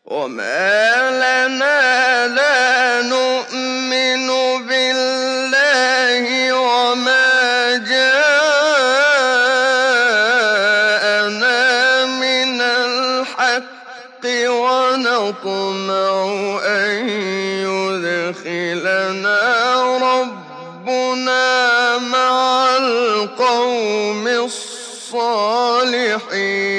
وما لنا لا نؤمن بالله وما جاءنا من الحق ونطمع أن يدخلنا ربنا مع القوم الصالحين